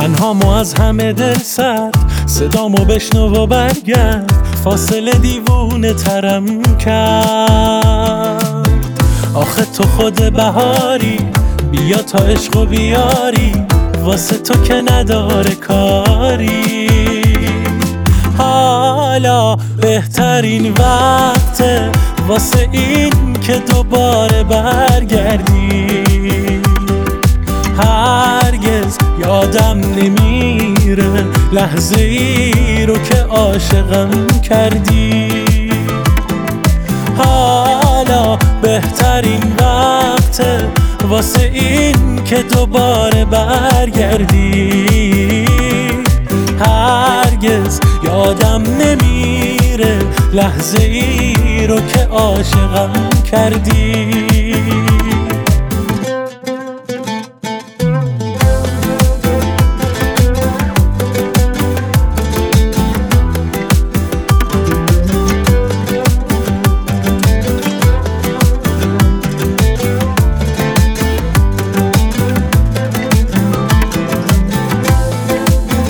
تنهامو از همه دل سرد، صدامو بشنو و برگرد، فاصله دیوونه ترم کرد. آخه تو خود بهاری، بیا تا عشقو بیاری، واسه تو که نداره کاری. حالا بهترین وقته واسه این که دوباره برگردی. هرگز یادم نمیره لحظه ای رو که عاشقم کردی. حالا بهترین وقته واسه این که دوباره برگردی. هرگز یادم نمیره لحظه ای رو که عاشقم کردی.